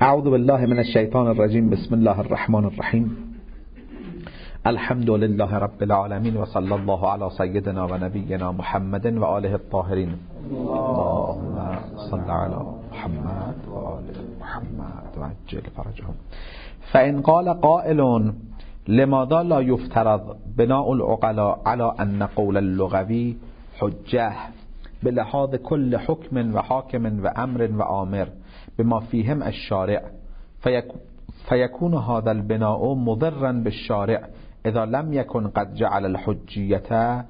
اعوذ بالله من الشیطان الرجیم. بسم الله الرحمن الرحیم. الحمد لله رب العالمین و صلی الله علی سیدنا و نبینا محمد و آله الطاهرین. اللهم صل علی محمد و آل محمد و عجل فرجهم. فإن قال قائل لماذا لا يفترض بناء العقلاء على أن قول اللغوي حجة بلحاظ كل حكم وحاكم وأمر وآمر بما فيهم الشارع فيكون هذا البناء مضرا بالشارع اذا لم يكن قد جعل الحجية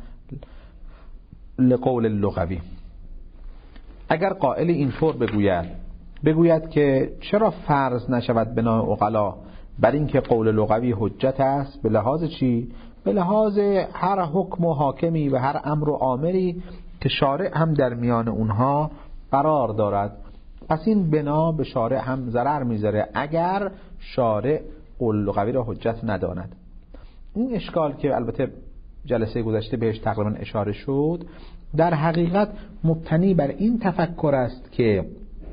لقول اللغوي. اگر قائل اینطور بگوید که چرا فرض نشود بناء عقلا بر این که قول لغوی حجت است، به لحاظ چی؟ به لحاظ هر حکم و حاکمی و هر امر و آمری که شارع هم در میان اونها قرار دارد. پس این بنا به شارع هم ضرر میذاره اگر شارع قول لغوی را حجت نداند. این اشکال که البته جلسه گذشته بهش تقریبا اشاره شد، در حقیقت مبتنی بر این تفکر است که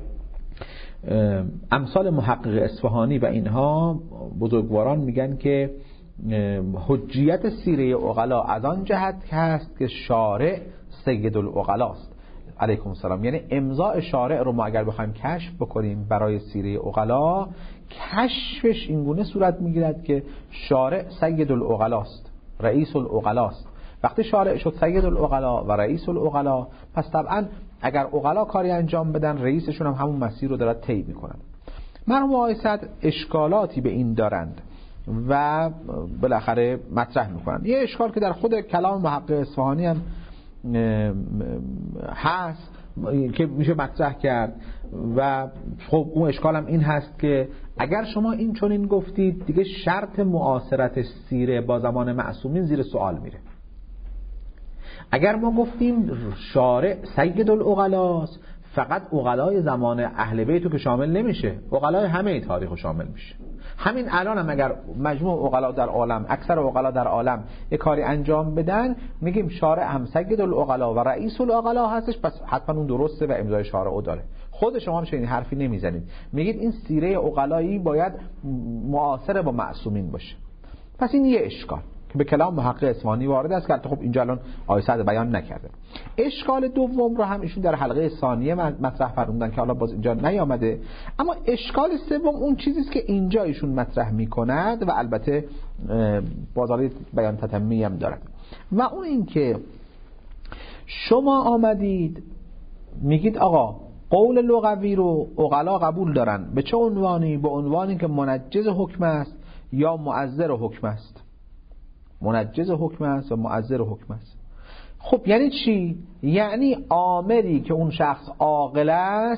امثال محقق اصفهانی و اینها بزرگواران میگن که حجیت سیره عقلا از آن جهت هست که شارع سید العقلا است علیکم السلام. یعنی امضاء شارع رو ما اگر بخوایم کشف بکنیم برای سیره عقلا، کشفش اینگونه صورت میگیرد که شارع سید العقلا است، رئیس العقلا است. وقتی شارع شد سید العقلا و رئیس العقلا، پس طبعا اگر عقلا کاری انجام بدن، رئیسشون هم همون مسیر رو دارد طی میکنن. مرحوم آقای سعد اشکالاتی به این دارند و بالاخره مطرح میکنن. یه اشکال که در خود کلام محقق اصفهانی هم هست که میشه مطرح کرد و خب اون اشکال هم این هست که اگر شما این چنین گفتید، دیگه شرط معاصرت سیره با زمان معصومین زیر سوال میره. اگر ما گفتیم شارع سید العقلاست، فقط عقلای زمان اهل بیتو که شامل نمیشه، عقلای همه تاریخو شامل میشه. همین الان هم اگر مجموع عقلا در عالم، اکثر عقلا در عالم یک کاری انجام بدن، میگیم شارع هم سید العقلا و رئیس العقلا هستش، پس حتما اون درسته و امضای شارع او داره. خود شما هم چنین حرفی نمیزنید، میگید این سیره عقلایی باید معاصر با معصومین باشه. پس این یه اشکال که به کلام محقق اصفهانی وارد است که خب اینجا الان آیه سعد بیان نکرده. اشکال دوم رو هم ایشون در حلقه ثانیه مطرح فرمودن که حالا باز اینجا نیامده. اما اشکال سوم اون چیزی است که اینجا ایشون مطرح میکند و البته بازاری بیان تتمی هم دارد، و اون این که شما آمدید میگید آقا قول لغوی رو عقلا قبول دارن. به چه عنوانی؟ به عنوانی که منجز حکم است یا معذر حکم است. منجز حکم است و معذر حکم است. خب یعنی چی؟ یعنی آمری که اون شخص عاقل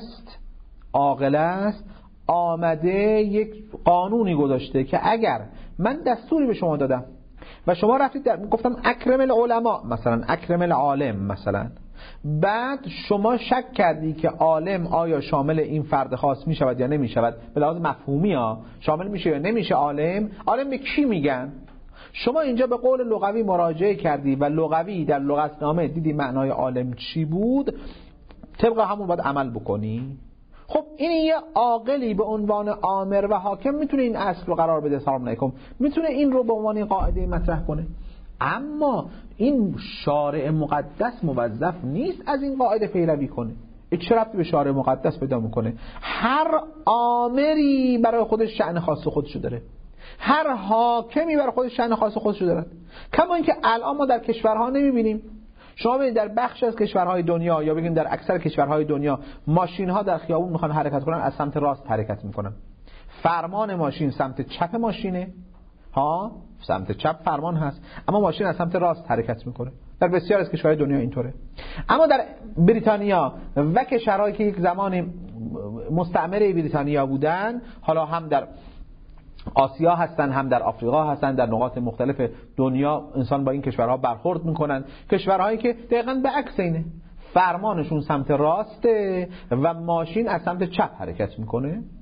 است آمده یک قانونی گذاشته که اگر من دستوری به شما دادم و شما رفتید گفتم اکرم العلماء مثلا، اکرم العالم مثلا، بعد شما شک کردی که عالم آیا شامل این فرد خاص می شود یا نمی شود، به لحاظ مفهومی ها شامل میشه یا نمیشه عالم به کی میگن؟ شما اینجا به قول لغوی مراجعه کردی و لغوی در لغتنامه دیدی معنای عالم چی بود، طبق همون باید عمل بکنی. خب این یه عاقلی به عنوان آمر و حاکم میتونه این اصل رو قرار بده، سلام علیکم، میتونه این رو به عنوان قاعده مطرح کنه. اما این شارع مقدس موظف نیست از این قاعده پیروی کنه. چه ربطی به شارع مقدس پیدا میکنه؟ هر آمری برای خودش شأن خاص خودشو داره، هر حاکمی برای خودش شأن خاص خودشو داره. کما اینکه الان ما در کشورها نمیبینیم، شما ببینید در بخش از کشورهای دنیا یا بگیم در اکثر کشورهای دنیا، ماشین‌ها در خیابون میخوان حرکت کنن، از سمت راست حرکت میکنن. فرمان ماشین سمت چپ ماشینه، سمت چپ فرمان هست، اما ماشین از سمت راست حرکت میکنه. در بسیار از کشورهای دنیا اینطوره. اما در بریتانیا و کشورهایی که یک زمان مستعمره بریتانیا بودن، حالا هم در آسیا هستن هم در آفریقا هستن، در نقاط مختلف دنیا انسان با این کشورها برخورد میکنن. کشورهایی که دقیقاً به عکس اینه، فرمانشون سمت راسته و ماشین از سمت چپ حرکت میکنه.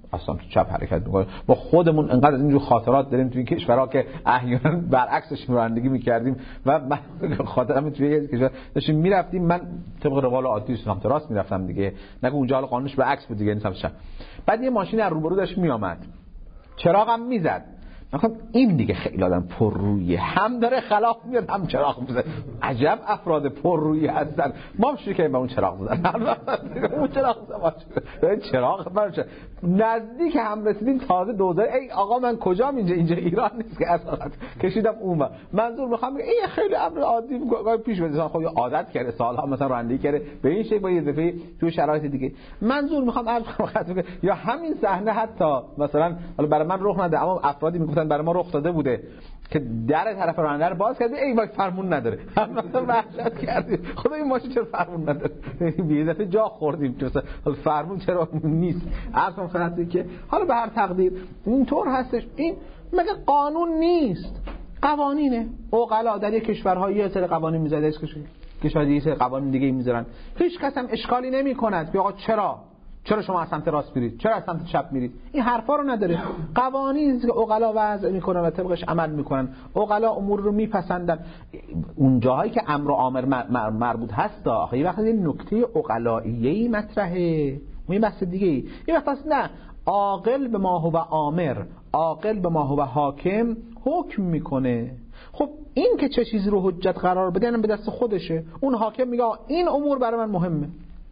اصلا تو چپ حرکت میکنه. ما خودمون انقدر از اینجور خاطرات داریم توی کشورها که احیانا برعکسش رانندگی میکردیم و من خاطرم توی کشور داشتیم میرفتیم، من طبق روال عادی سمت راست میرفتم دیگه، نگو اونجا حالا قانونش برعکس بود دیگه، سمت چپ. بعد یه ماشین از روبرو داشت میآمد، چراغم میزد، مثلا این دیگه خیلی آدم پررویه، هم داره خلاف میاد هم چراغ میزنه. عجب افراد پررویی هستن. ما شروع کردیم به اون چراغ زدن. اون چراغ زدن چراغ نزدیک هم رسیدیم تازه دوزار. ای آقا من کجام اینجا ایران نیست که اصلا کشیدم اون. منظور میخوام این خیلی امر عادی پیش میاد، خب عادت کرده سالها مثلا رانندگی کرده به این شکل با یه دفعه تو شرایط دیگه. منظور میخوام عرض کنم یا همین صحنه حتی مثلا حالا برای من رخ نده اما افرادی میگفتن برای ما رخ داده بوده که در طرف راننده رو باز کرده، ای وای فرمون نداره، مثلا وحشت کردیم خدا این ماشین چرا فرمون نداره، یه دفعه جا خوردیم مثلا فرمون چرا نیست. اصلا فقط که حالا به هر تقدیر اینطور هستش. این مگه قانون نیست، قوانینه. عقلا در یک کشورهای یه سری قوانین میذاره، کشورهای دیگه سری قوانین دیگه میذارن، هیچ کس هم اشکالی نمیکند که آقا چرا شما از سمت راست میرید، چرا از سمت چپ میرید. این حرفا رو نداره. قوانینی که عقلا وضع میکنن و طبقش عمل میکنن، عقلا امور رو میپسندن. اون جاهایی که امر و آمر مربوط هست آخه یه وقتی نکته عقلاییه‌ای مطرحه، اون یه بحث دیگه ای. یه وقت هست نه، عاقل به ما هو آمر، عاقل به ما هو حاکم حکم میکنه. خب این که چه چیزی رو حجت قرار بدن به دست خودشه. اون حاکم میگه این امور برای من مهمه.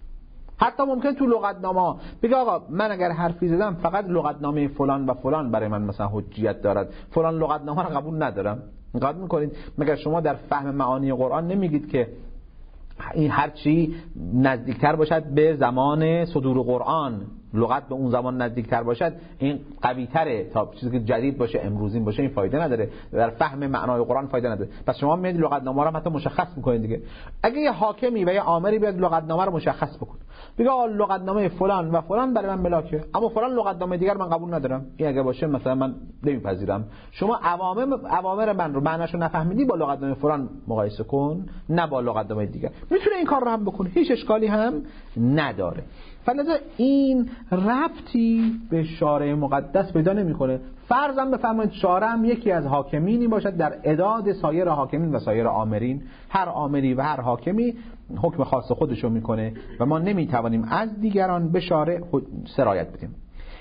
حتی ممکن تو لغتنامه بگه آقا من اگر حرفی زدم فقط لغتنامه فلان و فلان برای من مثلا حجیت دارد، فلان لغتنامه رو قبول ندارم. قبول میکنید؟ مگر شما در فهم معانی قرآن نمیگید که این هرچی نزدیکتر باشد به زمان صدور قرآن، لغت به اون زمان نزدیکتر باشد این قوی تره تا چیزی که جدید باشه امروزین باشه این فایده نداره، در فهم معنای قرآن فایده نداره. پس شما میاد لغتنامه رو حتی مشخص میکنید دیگه. اگه یه حاکمی و یه آمری بیاد لغتنامه رو مشخص بکن، بگه لغتنامه فلان و فلان برای من ملاکه اما فلان لغتنامه دیگر من قبول ندارم، این اگه باشه مثلا من نمیپذیرم. شما اوامر من رو معناشو نفهمیدی با لغتنامه فلان مقایسه کن، نه با لغتنامه دیگر. میتونه این کار رو هم بکنه، هیچ اشکالی هم نداره. فلذا این ربطی به شارع مقدس پیدا نمیکنه. فرضاً بفرمایید شارع هم یکی از حاکمینی باشد در اعداد سایر حاکمین و سایر آمرین. هر آمری و هر حاکمی حکم خاص خودشو میکنه و ما نمیتوانیم از دیگران به شارع سرایت بدیم.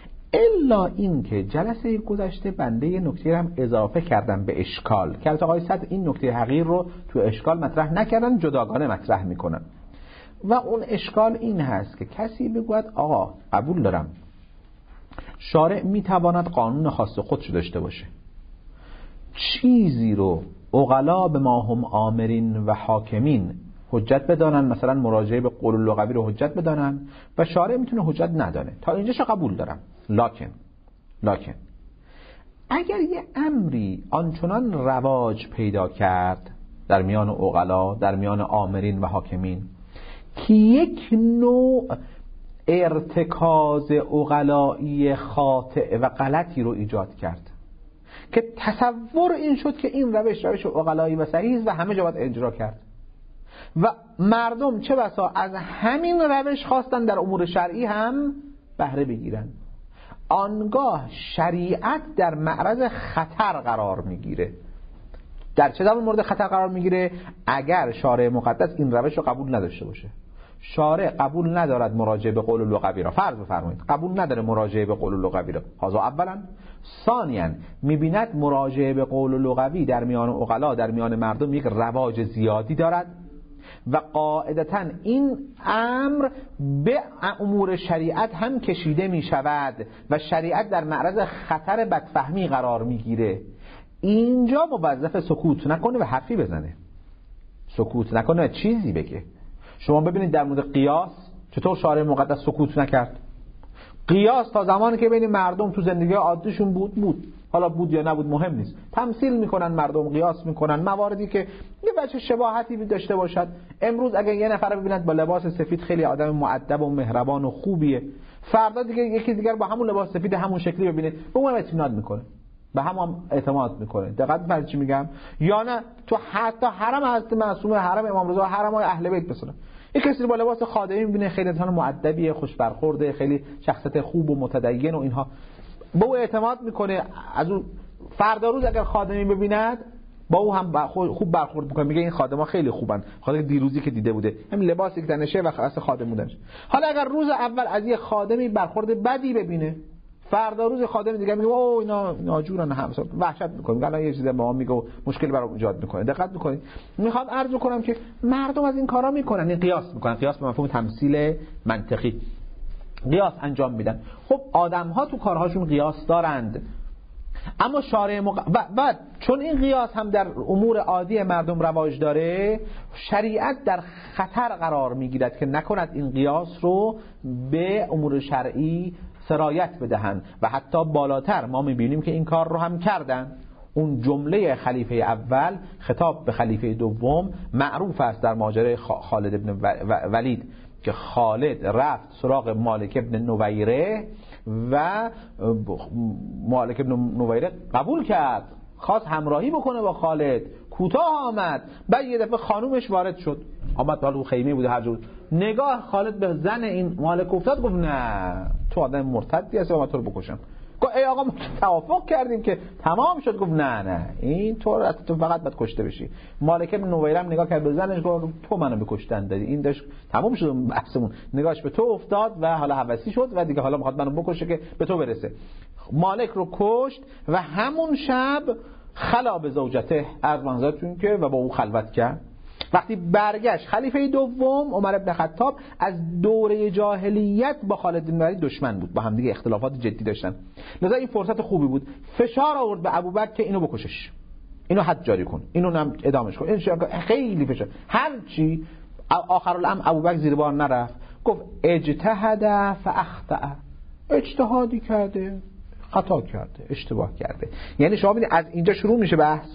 الا این که جلسه گذشته بنده یه نکته هم اضافه کردم به اشکال که البته آقای صدر این نکته حقیر رو تو اشکال مطرح نکردن، جداگانه مطرح میکنن. و اون اشکال این هست که کسی بگوید آقا قبول دارم شارع میتواند قانون خاص خودشو داشته باشه، چیزی رو عقلا به ما هم آمرین و حاکمین حجت بدانن، مثلا مراجعه به قول لغوی رو حجت بدانن و شارع میتونه حجت ندانه. تا اینجاشو قبول دارم. لکن اگر یه امری آنچنان رواج پیدا کرد در میان عقلا، در میان آمرین و حاکمین که یک نوع ارتکاز عقلایی خاطئ و غلطی رو ایجاد کرد که تصور این شد که این روش عقلایی و صحیح و همه جا باید اجرا کرد و مردم چه بسا از همین روش خواستن در امور شرعی هم بهره بگیرن، آنگاه شریعت در معرض خطر قرار میگیره. در چه زمان مورد خطر قرار میگیره؟ اگر شارع مقدس این روش رو قبول نداشته باشه. شارع قبول ندارد مراجعه به قول لغوی را، فرض بفرمایید قبول نداره مراجعه به قول لغوی را، هذا اولا. ثانیاً میبیند مراجعه به قول لغوی در میان عقلا، در میان مردم یک رواج زیادی دارد و قاعدتاً این امر به امور شریعت هم کشیده می شود و شریعت در معرض خطر بدفهمی قرار میگیره. اینجا موظف سکوت نکنه و حرفی بزنه، سکوت نکنه و چیزی بگه. شما ببینید در مورد قیاس چطور شارع مقدس سکوت نکرد. قیاس تا زمانی که بین مردم تو زندگی عادیشون بود، حالا بود یا نبود مهم نیست، تمثیل میکنن، مردم قیاس میکنن مواردی که یه بچه شباهتی داشته باشد. امروز اگه یه نفر ببیند با لباس سفید خیلی آدم مؤدب و مهربان و خوبیه، فردا دیگه یکی دیگر با همون لباس سفید همون شکلی ببینه به اون اعتماد میکنه، به هم اعتماد میکنه. دقت فرض چی میگم؟ یا نه تو حتی حرم حضرت معصومه، حرم امام رضا، حرم های اهل بیت مثلا یک کسی با لباس خادمی می‌بینه خیلی انسان مؤدبیه، خوش برخورده، خیلی شخصیت خوب و متدین و اینها، به او اعتماد میکنه. از اون فردا روز اگر خادمی ببیند با او هم خوب برخورد میکنه، میگه این خادما خیلی خوبن، حالا دیروزی که دیده بوده همین لباسی که تنشه و خاص خادم بودنش. حالا اگر روز اول از یه خادمی برخورد بدی ببینه، فردا روز خادم دیگه میگه اوه اینا ناجورن، همسا وحشت میکنه، الان یه چیزی به ما میگه و مشکل برام ایجاد میکنه. دقت میکنید؟ میخوام عرض کنم که مردم از این کارا میکنن، این قیاس میکنن، قیاس به مفهوم تمثیل منطقی، قیاس انجام میدن. خب آدم ها تو کارهاشون قیاس دارند، اما شارع بعد چون این قیاس هم در امور عادی مردم رواج داره، شریعت در خطر قرار میگیرد که نکند این قیاس رو به امور شرعی سرایت بدهند و حتی بالاتر ما میبینیم که این کار رو هم کردن. اون جمله خلیفه اول خطاب به خلیفه دوم معروف است در ماجرای خالد ابن ولید که خالد رفت سراغ مالک ابن نویره و مالک ابن نویره قبول کرد، خواست همراهی بکنه با خالد، کوتاه آمد، بعد یه دفعه خانومش وارد شد، آمد بالا خیمه بوده هر جور، نگاه خالد به زن این مالک افتاد، گفت نه تو آدم مرتدی هستی و من تو رو بکشم. گفت ای آقا ما توافق کردیم که تمام شد. گفت نه این تو فقط باید کشته بشی. مالک ابن نویره نگاه کرد به زنش، گفت تو منو بکشتن دادی، این داشت تمام شد بحثمون، نگاهش به تو افتاد و حالا هوسی شد و دیگه حالا میخواد منو بکشه که به تو برسه. مالک رو کشت و همون شب خلا به زوجته از منزلتون که و با او خلوت کرد. وقتی برگشت خلیفه دوم عمر بن خطاب از دوره جاهلیت با خالد بن ولید دشمن بود، با هم دیگه اختلافات جدی داشتن، لذا این فرصت خوبی بود، فشار آورد به ابوبکر که اینو بکشش، اینو حد جاری کن، اینو هم ادامش کن، این خیلی فشار. هر چی آخرالامر ابوبکر زیر بار نرفت، گفت اجتهد فاخطأ، اجتهادی کرده خطا کرده، اشتباه کرده. یعنی شما ببینید از اینجا شروع میشه بحث،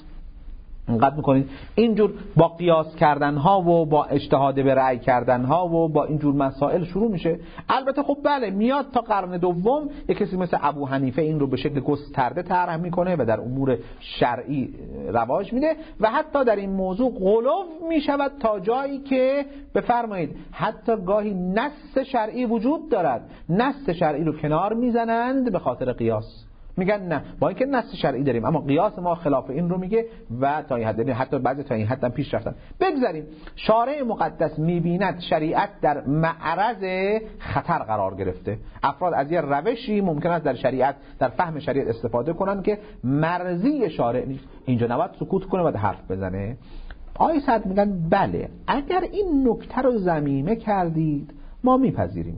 انقدر میکنید اینجور با قیاس کردن ها و با اجتهاد به رأی کردن ها و با اینجور مسائل شروع میشه. البته خب بله میاد تا قرن دوم یک کسی مثل ابو حنیفه این رو به شکل گسترده طرح میکنه و در امور شرعی رواج میده و حتی در این موضوع غلو میشود تا جایی که بفرمایید حتی گاهی نص شرعی وجود دارد، نص شرعی رو کنار میزنند به خاطر قیاس، میگن نه با اینکه نص شرعی داریم اما قیاس ما خلاف این رو میگه و تا این حد، حتی بعضی تا این حد هم پیش رفتن. بگذاریم شارع مقدس میبیند شریعت در معرض خطر قرار گرفته، افراد از یه روشی ممکن است در شریعت در فهم شریعت استفاده کنن که مرضی شارع نیست، اینجا نباید سکوت کنه و حرف بزنه. آیه صد میگن بله اگر این نکته رو ضمیمه کردید ما میپذیریم،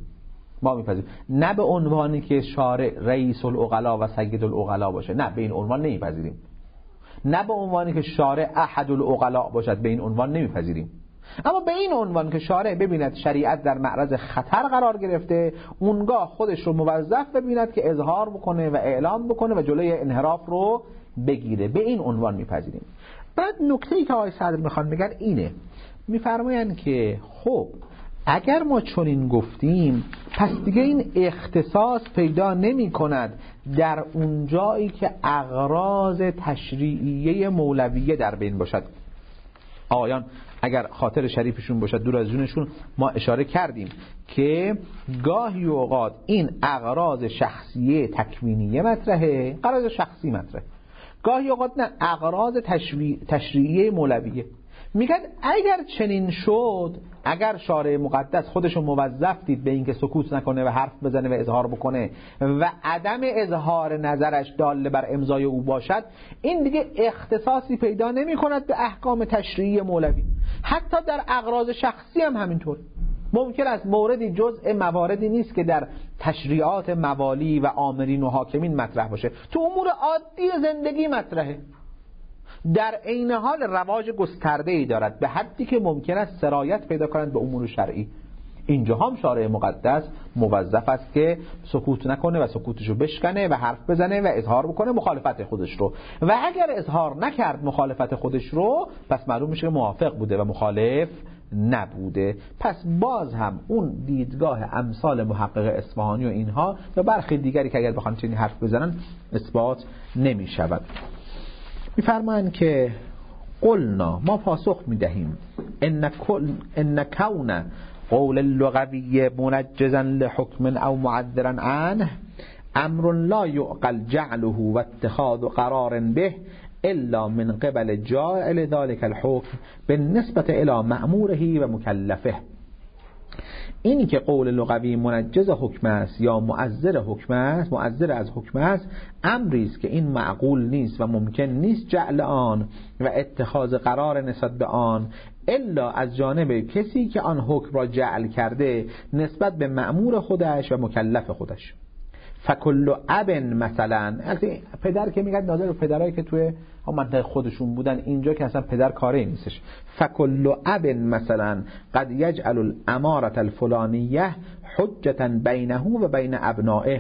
نه به عنوانی که شارع رئیس العقلا و سید العقلا باشه، نه به این عنوان نمیپذیریم، نه به عنوانی که شارع احد العقلا باشد، به این عنوان نمیپذیریم، اما به این عنوان که شارع ببیند شریعت در معرض خطر قرار گرفته، اونگاه خودش رو موظف ببیند که اظهار بکنه و اعلام بکنه و جلوی انحراف رو بگیره، به این عنوان میپذیریم. بعد نکته‌ای که آقای صدر میخوان بگن اینه، میفرمایند که خب اگر ما چنین گفتیم پس دیگه این اختصاص پیدا نمی کند در اون جایی که اغراض تشریعیه مولویه در بین باشد. آقایان اگر خاطر شریفشون باشد دور از جونشون، ما اشاره کردیم که گاهی اوقات این اغراض شخصیه تکوینیه مطرحه، اغراض شخصی مطرحه، گاهی اوقات نه اغراض تشریعیه مولویه. میگن اگر چنین شد، اگر شارع مقدس خودشو موظف دید به اینکه سکوت نکنه و حرف بزنه و اظهار بکنه و عدم اظهار نظرش داله بر امضای او باشد، این دیگه اختصاصی پیدا نمی کند به احکام تشریعی مولوی. حتی در اغراض شخصی هم همینطور، ممکن است موردی جزء مواردی نیست که در تشریعات موالی و آمرین و حاکمین مطرح باشه، تو امور عادی زندگی مطرحه، در عین حال رواج گسترده‌ای دارد به حدی که ممکن است سرایت پیدا کنند به امور شرعی. اینجا هم شارع مقدس موظف است که سکوت نکنه و سکوتشو بشکنه و حرف بزنه و اظهار بکنه مخالفت خودش رو، و اگر اظهار نکرد مخالفت خودش رو پس معلوم میشه موافق بوده و مخالف نبوده. پس باز هم اون دیدگاه امثال محقق اصفهانی و اینها و برخی دیگری که اگر بخوان چنین حرف بزنن اثبات نمیشود. میفرمایند که قلنا ما پاسخ میدهیم ان کون قول اللغوی منجزا لحکم او معذرا عنه امر لا يعقل جعله و اتخاذ قرار به الا من قبل جاعل ذلك الحكم بالنسبة الى مأموره و مکلفه. اینی که قول لغوی منجز حکم است یا معذر حکم است، معذر از حکم است، امری است که این معقول نیست و ممکن نیست جعل آن و اتخاذ قرار نسبت به آن الا از جانب کسی که آن حکم را جعل کرده نسبت به مأمور خودش و مکلف خودش. فکل اب مثلا، پدر که میگن ناظر پدرایی که توی منطقه خودشون بودن، اینجا که اصلا پدر کاری نیستش. فکل اب مثلا قد یجعل الامارة الفلانیه حجتا بینه و بین ابنائه.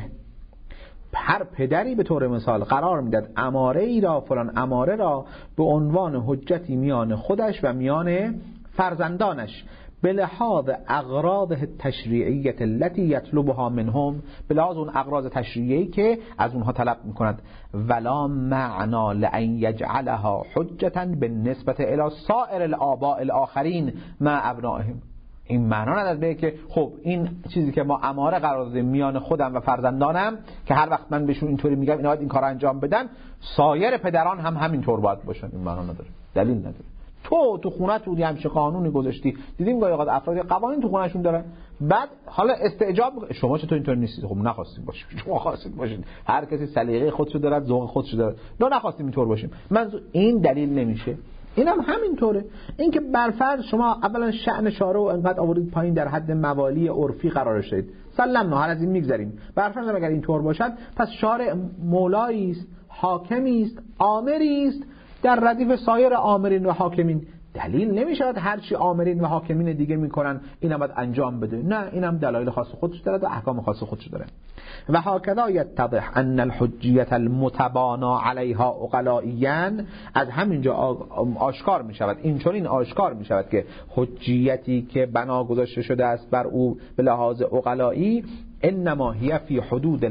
هر پدری به طور مثال قرار میداد اماره ای را، فلان اماره را، به عنوان حجتی میان خودش و میان فرزندانش، به لحاظ اغراض تشریعیت التي یطلبها منهم، به لحاظ اون اغراض تشریعی که از اونها طلب میکند. ولا معنا لان یجعلها حجتا بالنسبه الى سائر الآباء الاخرین مع ابنائهم. این معنا نداره که خب این چیزی که ما اماره قرار دادیم میان خودم و فرزندانم که هر وقت من بهشون اینطوری میگم اینا باید این کارو انجام بدن، سایر پدران هم همینطور باید باشن. این معنا نداره، دلیل نداره. تو خونه تو همش قانونی گذاشتی، دیدیم گاهی اوقات افراد قوانین تو خونهشون دارن، بعد حالا استعجاب شما چطور اینطور نیستید؟ خب نخواستیم باشیم، شما خواستید باشید. هر کسی سلیقه خودشو داره، ذوق خودشو داره. ما نخواستیم اینطور باشیم. این دلیل نمیشه. اینم همینطوره. این که برفرض شما اولا شأن شارع و انقدر آورید پایین در حد موالی عرفی قرارش دادید، سلمنا، هر از این میگذریم. برفرض اگر اینطور باشد، پس شارع مولایی است، حاکمی است، آمری است در ردیف سایر آمرین و حاکمین. دلیل نمیشود هر چی آمرین و حاکمین دیگه میکنن اینم باید انجام بده. نه، اینم دلایل خاص خودش داره و احکام خاص خودش داره. و هکذا یتضح ان الحجیت المتبانا علیها عقلائیاً، از همینجا آشکار میشود، این آشکار میشود که حجیتی که بنا گذاشته شده است بر او به لحاظ عقلایی، انما هي في حدود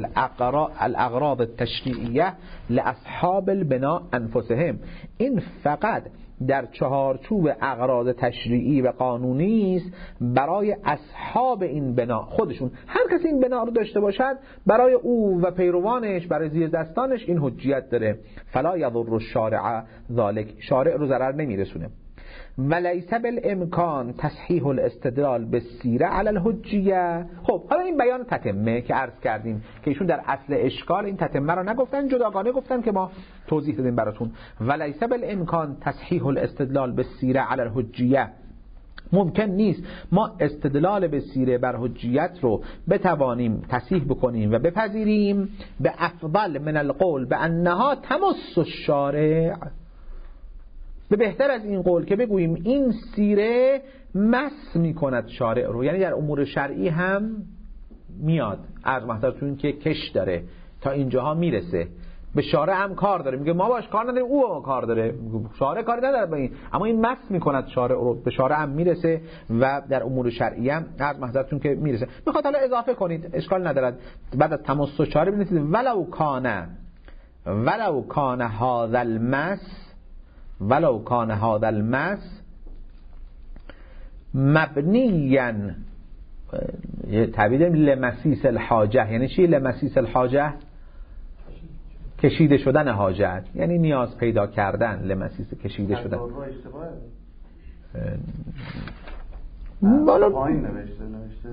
الاغراض التشریعیه لاصحاب البناء انفسهم. این فقط در چهارچوب اغراض تشریعی و قانونی است برای اصحاب این بنا خودشون. هر کسی این بنا رو داشته باشد، برای او و پیروانش، برای زیر دستانش این حجیت داره. فلا یضر الشارع ذلك، شارع رو ضرر نمیرسونه. ولیس بالامکان تصحیح الاستدلال بالسیره علی الحجیه. خب حالا این بیان تتمه که عرض کردیم که ایشون در اصل اشکال این تتمه رو نگفتن، جداگانه گفتن که ما توضیح دادیم براتون. ولیس بالامکان تصحیح الاستدلال بالسیره علی الحجیه، ممکن نیست ما استدلال به سیره بر حجیت رو بتوانیم تصحیح بکنیم و بپذیریم به افضل من القول به انها تمس الشارع، به بهتر از این قول که بگوییم این سیره مس میکند شارع رو، یعنی در امور شرعی هم میاد، عرض محضرتون که کش داره تا اینجاها میرسه، به شارع هم کار داره، میگه ما باش کار نداریم، او با ما کار داره، شارع کاری نداره با این، اما این مس میکند شارع رو، به شارع هم میرسه و در امور شرعی هم عرض محضرتون که میرسه. میخواد حالا اضافه کنید، اشکال ندارد، بعد از تمس شارع بنویسید ولو کان هذا المس مبنیاً، تعبیر لمسیس الحاجه. یعنی چی لمسیس الحاجه؟ کشیده شدن حاجت، یعنی نیاز پیدا کردن. لمسیس کشیده شدن. پایین نوشته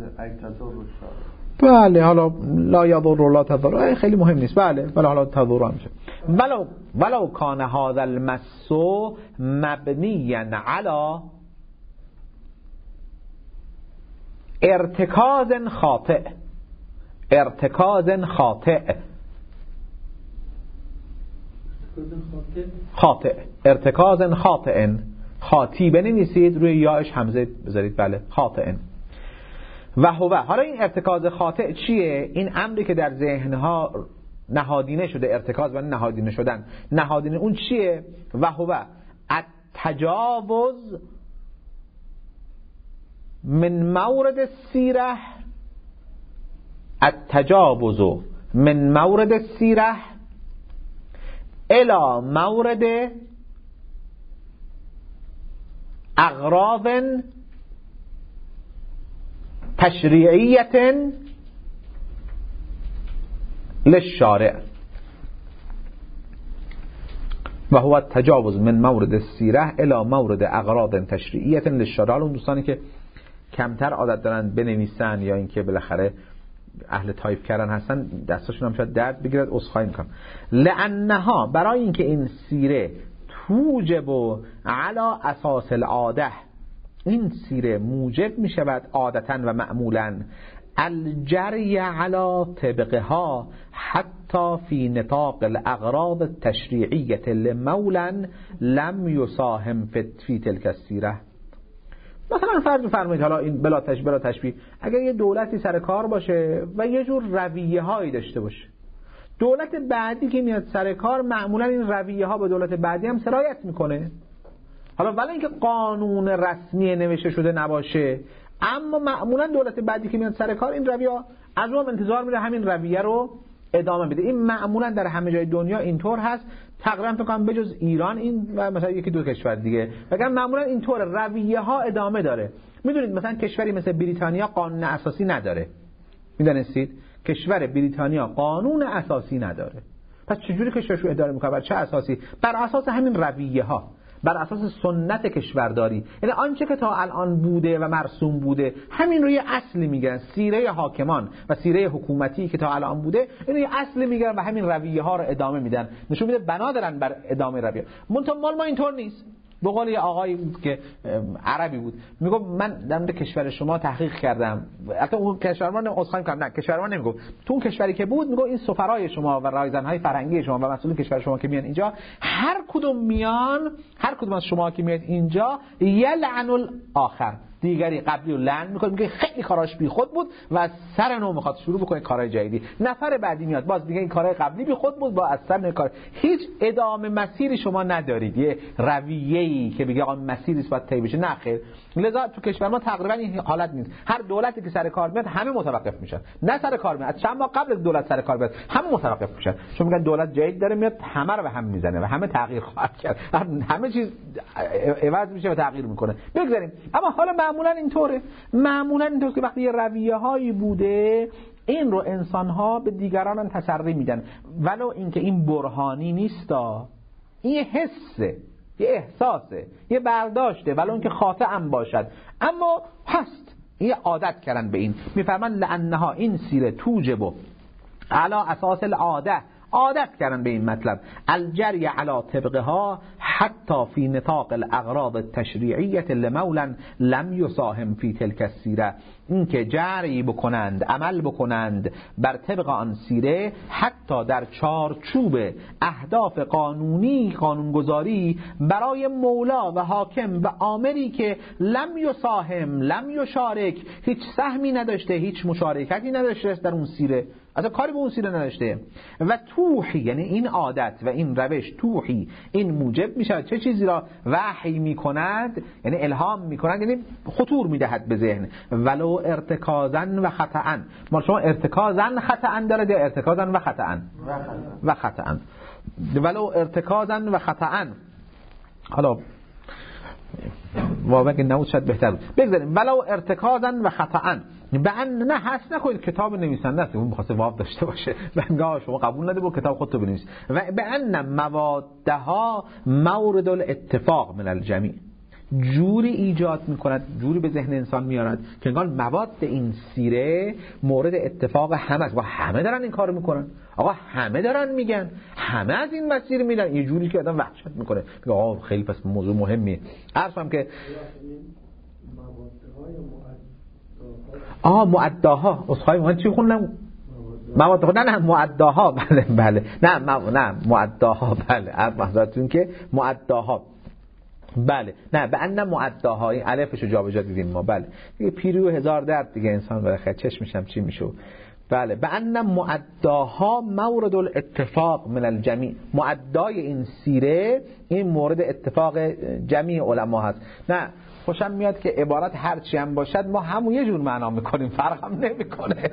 بله، حالا لا یضر لا تضر خیلی مهم نیست. بله حالا تضر هم میشه. ولو کان هذا المس مبنیا علی ارتکاز خاطئ ارتکاز خاطئ، خاطی بنویسید، روی یاش همزه بذارید، بله خاطئ. و هو، حالا این ارتکاز خاطئ چیه؟ این امری که در ذهنها نهادینه شده، ارتکاز و نهادینه شدن، نهادینه اون چیه؟ و هو التجاوز من مورد السیره، التجاوز من مورد السیره الى مورد اغراض تشریعیت للشارع و هو التجاوز من مورد السیره الى مورد اغراض تشریعیت للشارع. اون دوستانی که کمتر عادت دارن بنویسن یا اینکه بالاخره اهل تایپ کردن هستن دستاشون هم شاید درد بگیرد، عذرخواهی میکنم. لانها، برای اینکه این سیره توجب علی اساس العاده، این سیره موجب میشود عادتا و معمولا الجری علی طبقها حتی فی نطاق الاغراض التشریعیه لمولا لم یساهم فی تلک السیره. مثلا فرض فرمایید، حالا این بلا تشبیه، اگر یه دولتی سر کار باشه و یه جور رویه هایی داشته باشه، دولت بعدی که میاد سر کار معمولا این رویه ها به دولت بعدی هم سرایت میکنه. حالا ولی اینکه قانون رسمی نوشته شده نباشه، اما معمولا دولت بعدی که میاد سر کار این رویه از اون انتظار میره همین رویه رو ادامه بده. این معمولا در همه جای دنیا اینطور هست، تقریبا فکر کنم بجز ایران این و مثلا یکی دو کشور دیگه، وگرنه معمولا اینطور رویه ها ادامه داره. میدونید مثلا کشوری مثل بریتانیا قانون اساسی نداره، میدونستید کشور بریتانیا قانون اساسی نداره. پس چجوری کشورشو اداره میکنه؟ بر چه اساسی؟ بر اساس همین رویه ها، بر اساس سنت کشورداری. یعنی آنچه که تا الان بوده و مرسوم بوده همین رو یه اصلی میگیرن. سیره حاکمان و سیره حکومتی که تا الان بوده اینو یه اصلی میگیرن و همین رویه ها رو ادامه میدن، نشون میده بنا دارن بر ادامه رویه. منتها مال ما اینطور نیست. به قول یه آقایی بود که عربی بود، میگفت من در مورد کشور شما تحقیق کردم، البته اون کشور ما عذرخواهی می‌کنم، نه کشور ما نمیگفت، تو اون کشوری که بود میگفت این سفرای شما و رایزن‌های فرهنگی شما و مسئولین کشور شما که میان اینجا، هر کدوم از شما که میاد اینجا یلعن الاخر، دیگری قبلی رو لعن میکنه، میگه خیلی کاراش بی خود بود و از سر نو میخواد شروع بکنه کارهای جدیدی. نفر بعدی میاد باز میگه این کارهای قبلی بی خود بود، با از سر نو کار. هیچ ادامه مسیری شما ندارید، یه رویه‌ای که بگه آقا مسیری باید طی بشه، نه خیر. لذا تو کشور ما تقریبا این حالت نیست. هر دولتی که سر کار میاد همه متوقف میشن، نه سر کار میاد، از چند ماه قبل از دولت سر کار بیاد همه متوقف میشن، چون میگن دولت جدید داره میاد، همه رو به هم میزنه و همه تغییر خواهد کرد، همه چیز عوض میشه و تغییر میکنه. بگذاریم. اما حالا معمولا اینطوره که وقتی یه رویه هایی بوده این رو انسان ها به دیگران هم تسری میدن، ولو اینکه این برهانی نیستا، این یه حسه، یه احساسه، یه برداشته، ولو اینکه خاطئ هم باشد، اما هست. یه عادت کردن به این. میفرمان لانها، این سیره توجب علی اساس العاده، عادت کردن به این مطلب، الجری علی طبقها حتی فی نطاق الاغراض التشریعیه لمولا لم یساهم فی تلک السیره، این که جری بکنند، عمل بکنند بر طبق آن سیره، حتی در چارچوب اهداف قانونی، قانونگذاری برای مولا و حاکم و آمری که لم یساهم، لم یشارک، هیچ سهمی نداشته، هیچ مشارکتی نداشته در اون سیره، اصلا کاری به اون سیره نداشته. و توحی، یعنی این عادت و این روش، توحی این موجب میشه چه چیزی را وحی میکند، یعنی الهام میکند، یعنی خطور میدهد به ذهن. ولو ارتکازا و خطأ. ما شما ارتکازا خطأ دارد یا ارتکازا و خطأ؟ و خطأ. ولو ارتکازا و خطأ. حالا واقعا که نمود شاید بهتر بود. بگذاریم ولو ارتکازا و خطأ. نه حس نکنید کتاب نویسنده است، اون می‌خواسته واو داشته باشه، بنگاه شما قبول نده، کتاب خودتو بنویس. و بأن موادها مورد الاتفاق من الجمیع، جوری ایجاد میکند، جوری به ذهن انسان میارد که انگار مواد این سیره مورد اتفاق همه است و همه دارن این کارو میکنن. آقا همه دارن میگن، همه از این مسیر میرن، یه جوری که آدم وحشت میکنه. میگه آقا خیلی پس موضوع مهمیه. عرضم که معداها، اصحایی من چی خوندم؟ مواد، نه معداها، بله نه معداها، بله معذرتون که معداها، بله نه به ان معداها، این الفشو جابجا دیدیم ما، بله دیگه پیری و هزار درد دیگه انسان بالاخره چشمشم چی میشه. بله به ان معداها مورد الاتفاق من الجمیع، معدای این سیره این مورد اتفاق جمعی علما هست. نه خوشم میاد که عبارت هرچی هم باشد ما همون یه جور معنا میکنیم، فرق هم نمیکنه.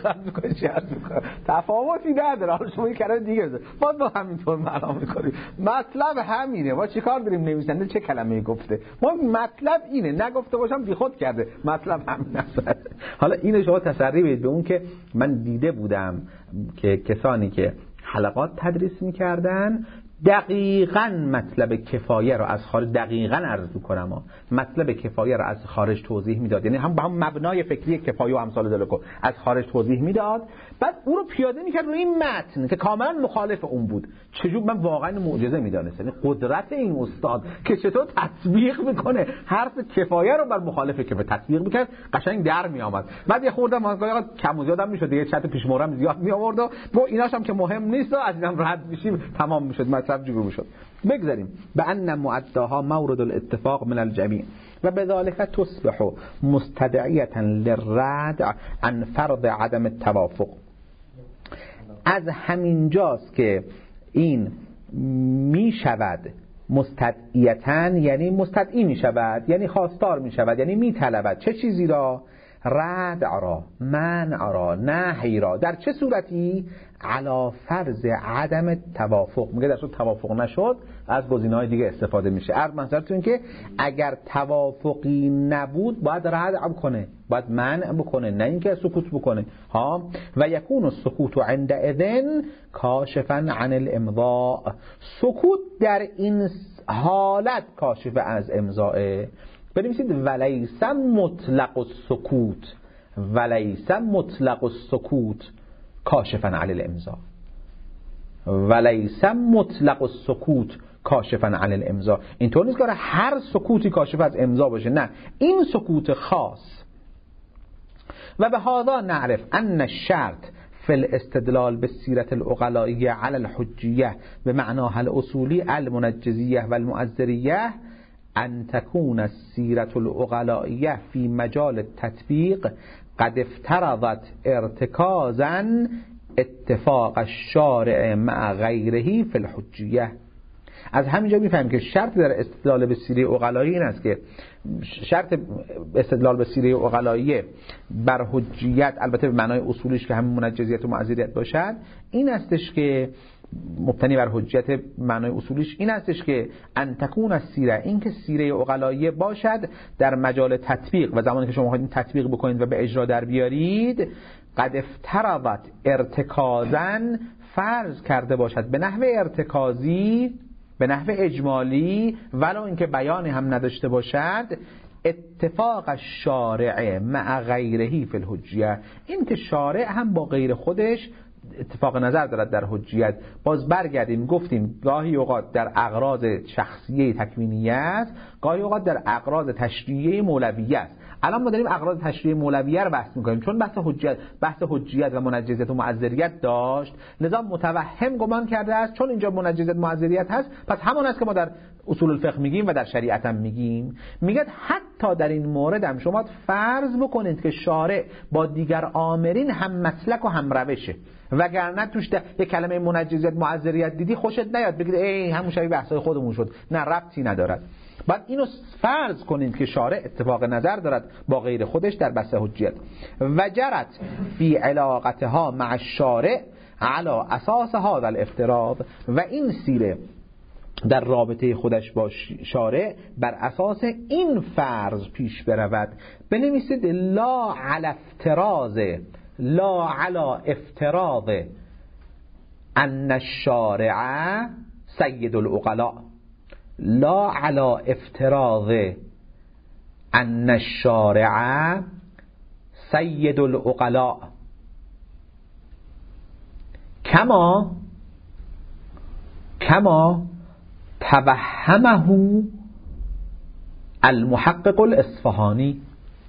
تفاوتی نداره. حالا شما این کلمه دیگه بزن ما همینطور معنا میکنیم. مطلب همینه. ما چیکار داریم نویسنده چه کلمه‌ای گفته؟ ما مطلب اینه، نگفته باشم بیخود کرده. مطلب همین است. حالا اینو شما تسری بدید به اون که من دیده بودم که کسانی که حلقات تدریس میکردن دقیقاً مطلب کفایه رو از خارج، دقیقاً عرض می‌کنم، مطلب کفایه رو از خارج توضیح میداد، یعنی هم مبنای فکری کفایه و امثال ذلک از خارج توضیح میداد، بعد اون رو پیاده می‌کرد روی این متن که کاملاً مخالف اون بود. چجور من واقعاً معجزه می‌دانستم یعنی قدرت این استاد که چطور تطبیق می‌کنه حرف کفایه رو بر مخالف کفایه تطبیق می‌کرد، قشنگ در می‌آمد. بعد یه خورده ما کم و زیاد هم می‌شد، یه چت پیشمورم زیاد می‌آورد و ایناش هم که مهم نیست و از اینم رد می‌شیم، تمام می‌شد مطلب جور شد. بگذاریم به ان معداها مورد الاتفاق من الجميع و بذلك تصبح مستدعیه للردع عن فرض عدم التوافق. از همین جاست که این می شود مستدعیتن، یعنی مستدعی می شود، یعنی خواستار می شود، یعنی می طلبد چه چیزی را؟ ردع را، منع را، نهی را. در چه صورتی؟ علی فرض عدم توافق. میگه در صورت توافق نشد از گزینه‌های دیگه استفاده میشه. عرض منظورتون که اگر توافقی نبود باید ردع بکنه، باید منع بکنه، نه اینکه سکوت بکنه. ها و یکون السکوت عندئذ کاشفا عن الامضاء. سکوت در این حالت کاشف از امضاء. بنویسید ولیس مطلق السکوت، ولیس مطلق السکوت کاشفا عن الامضاء، ولیس مطلق السکوت کاشفا عن الامضاء. اینطور نیست که هر سکوتی کاشف از امضا باشه، نه، این سکوت خاص. و به هذا نعرف ان الشرط فی الاستدلال بالسیرة العقلائیة علی الحجیة بمعناها الاصولی المنجزیة و المؤثریة ان تكون السیرة العقلائیة فی مجال التطبیق قد افترضت ارتکازا اتفاق الشارع مع غیره فی الحجیة. از همینجا میفهمیم که شرط در استدلال به سیره عقلایی این است که شرط استدلال به سیره عقلایی بر حجیت، البته به معنای اصولیش که همین منجزیت و معذریت باشد، این استش که مبتنی بر حجیت معنای اصولیش این استش که ان تکون السیره، این که سیره عقلایی باشد در مجال تطبیق و زمانی که شما خواهید تطبیق بکنید و به اجرا در بیارید، قد افترضت ارتکازا، فرض کرده باشد به نحو ارتکازی، به نحو اجمالی، ولو اینکه بیانی هم نداشته باشد، اتفاق الشارع مع غیره فی الحجیه، این که شارع هم با غیر خودش اتفاق نظر دارد در حجیت. باز برگردیم گفتیم گاهی اوقات در اغراض شخصیه تکوینیه است، گاهی اوقات در اغراض تشریعیه مولویه است. الان ما داریم اغراض تشریعیه مولویه رو بحث می‌کنیم، چون بحث حجیت و منجزیت و معذریت داشت، لذا متوهم گمان کرده است چون اینجا منجزیت معذریت هست پس همون است که ما در اصول الفقه میگیم و در شریعت هم میگیم. میگه حتی در این مورد هم شما فرض بکنید که شارع با دیگر آمرین هم مسلک و هم روشه، وگرنه توش یه کلمه منجزیت معذریت دیدی خوشت نیاد بگید ای همون شبیه بحثای خودمون شد، نه، ربطی ندارد. بعد اینو فرض کنید که شارع اتفاق نظر دارد با غیر خودش در بحث حجیت و جرت فی علاقتها مع الشارع علی اساس هذا الافتراض، و این سیره در رابطه خودش با شارع بر اساس این فرض پیش برود. بنویسید لا علی افتراض، لا علی افتراض ان الشارع سید العقلاء، لا علی افتراض ان الشارع سید العقلاء کما توهمه المحقق الاصفهانی.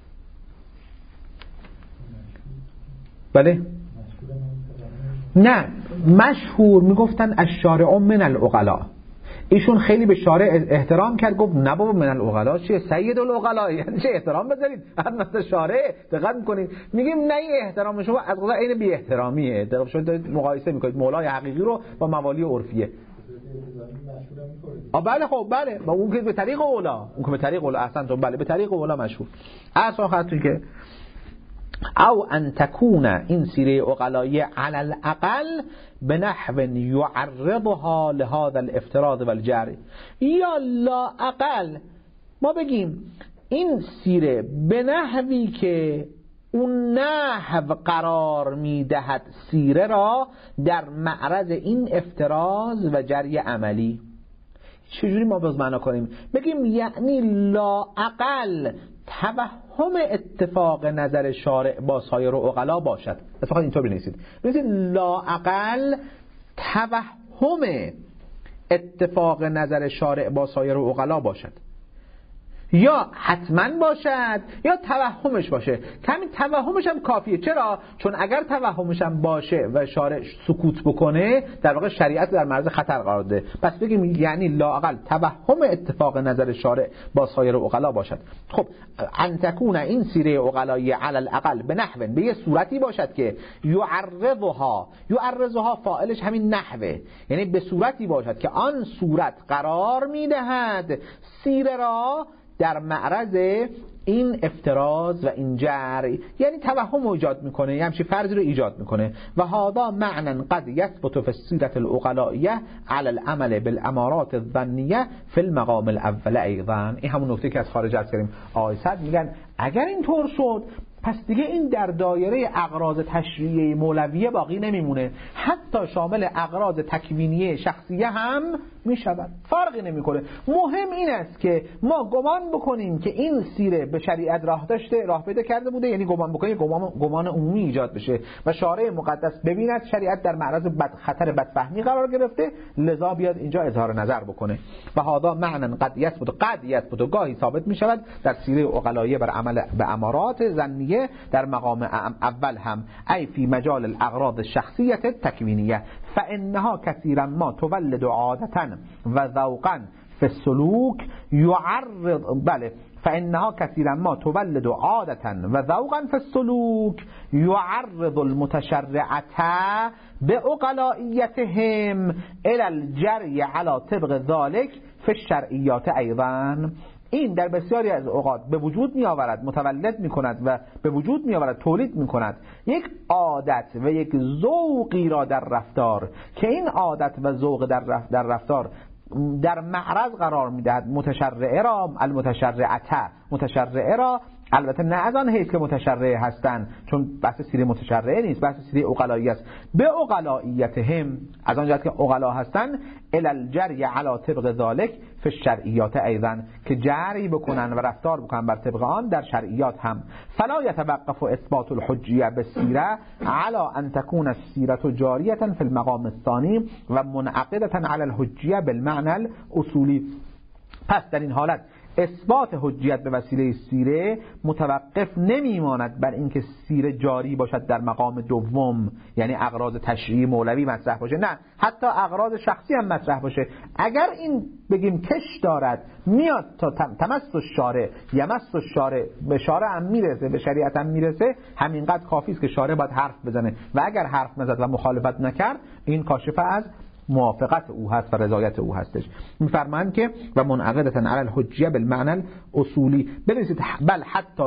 بله نه، مشهور میگفتن الشارع من العقلاء. ایشون خیلی به شارع احترام کرد، گفت نه بابا من العقلاء چیه، سید العقلاء، یعنی چه احترام بذارید مثلا شارع. دقت میکنید میگیم نه، این احترام شما از قضا عین بی احترامیه. شما دارید مقایسه میکنید مولای حقیقی رو با موالی عرفیه. بله خب بله اون که به طریق اولا، اون که به طریق اولا اصلا تو بله به طریق اولا مشهور. اصلا خاطر که او ان تكون این سیره عقلایه علی الاقل به نحو یعرضها لهذا الافتراض والجري، یا لا اقل ما بگیم این سیره به نحوی که اون نحو قرار میدهد سیره را در معرض این افتراض و جری عملی. چجوری ما باز معنا کنیم؟ بگیم یعنی لا اقل توهم اتفاق نظر شارع با سایر عقلا باشد. فقط اینطور بنویسید لا اقل توهم اتفاق نظر شارع با سایر عقلا باشد، یا حتما باشد یا توهمش باشه. همین توهمش هم کافیه. چرا؟ چون اگر توهمش هم باشه و شارع سکوت بکنه در واقع شریعت در معرض خطر قرار ده. پس بگیم یعنی لااقل توهم اتفاق نظر شارع با سایر عقلا باشد. خب ان تکون این سیره عقلایی علی الاقل به نحو، به یه صورتی باشد که یعرضها فاعلش همین نحوه، یعنی به صورتی باشد که آن صورت قرار میدهد سیره را در معرض این افتراض و این جری، یعنی توهم ایجاد میکنه، یه همچین فرضی رو ایجاد میکنه. و هذا معنی قد یثبت فی السیره العقلائیه علی العمل بالامارات الظنیه فی المقام الاول ایضا. این همون نکته که از خارج از کردیم. آقای صد میگن اگر اینطور شد پس دیگه این در دایره اغراض تشریعی مولویه باقی نمیمونه، حتی شامل اغراض تکوینیه شخصیه هم میشود، فرقی نمیکنه. مهم این است که ما گمان بکنیم که این سیره به شریعت راه داشته، راه پیدا کرده بوده، یعنی گمان بکنیم گمان عمومی ایجاد بشه و شارع مقدس ببیند شریعت در معرض خطر بدفهمی قرار گرفته، لذا بیاد اینجا اظهار نظر بکنه. و هذا معنی قد یثبت گاهی ثابت میشود در سیره عقلاییه بر عمل به امارات ظنیه در مقام اول هم، ای فی مجال الاغراض الشخصیت تکوینیه، فانها کثیرا ما تولد عادتا و ذوقا فی السلوک فانها کثیرا ما تولد عادتا و ذوقا فی السلوک یعرض المتشرعه بعقلائیتهم الی الجری علی طبق ذلك فی الشرعیات ایضا. این در بسیاری از اوقات به وجود می آورد، متولد می کند و به وجود می آورد، تولید می کند یک عادت و یک ذوقی را در رفتار که این عادت و ذوق در رفتار در معرض قرار می دهد متشرعه را، متشرعه را، البته نه از آن حیث که متشرعه هستند، چون بحث سیره متشرعه نیست، بحث سیره عقلایی است، به عقلائیتهم، از آن جهت که عقلا هستند، الی الجری علی طبق ذلک فی الشرعیات ایضا، که جری بکنن و رفتار بکنن بر طبق آن در شرعیات هم. فلا یتوقف اثبات الحجیه بالسیره علی ان تكون السیره جاریه فی المقام الثانی و منعقده علی الحجیه بالمعنى الاصولی. پس در این حالت اثبات حجیت به وسیله سیره متوقف نمیماند بر اینکه سیره جاری باشد در مقام دوم، یعنی اغراض تشریعی مولوی مطرح باشه، نه حتی اغراض شخصی هم مطرح باشه. اگر این بگیم کش دارد میاد تا تمس الشارع یمس الشارع، به شارع هم میرسه، به شریعت هم میرسه، همینقدر کافی است که شارع باید حرف بزنه و اگر حرف نزد و مخالفت نکرد این کاشفه از موافقت او هست و رضایت او هستش. میفرمایند که و منعقدة علی الحجیه بالمعنى الاصولی، بنویسید بل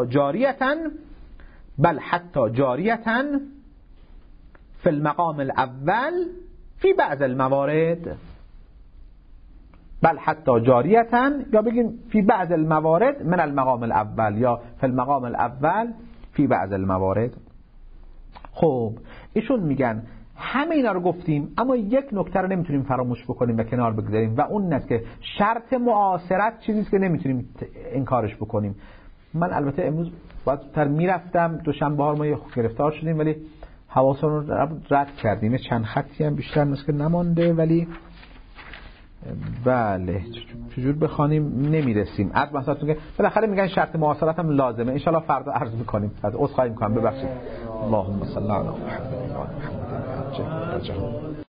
حتی جاریتاً فی المقام الاول فی بعض الموارد، بل حتی جاریتاً، یا بگیم فی بعض الموارد من المقام الاول، یا فی المقام الاول فی بعض الموارد. خب ایشون میگن همه اینا رو گفتیم، اما یک نکته رو نمیتونیم فراموش بکنیم و کنار بگذاریم و اون است که شرط معاصرت چیزیست که نمیتونیم انکارش بکنیم. من البته امروز باید میرفتم، دوشنبه ها ما گرفتار شدیم ولی حواسمون رو رد کردیم، چند خطی هم بیشتر نسخه نمانده ولی بله چجور بخوانیم نمیرسیم. از مثلا که بالاخره میگن شرط معاصرت هم لازمه، ان شاء الله فردا عرض میکنیم، از عذرخواهی میکنم، ببخشید. اللهم صل علی محمد و آل محمد.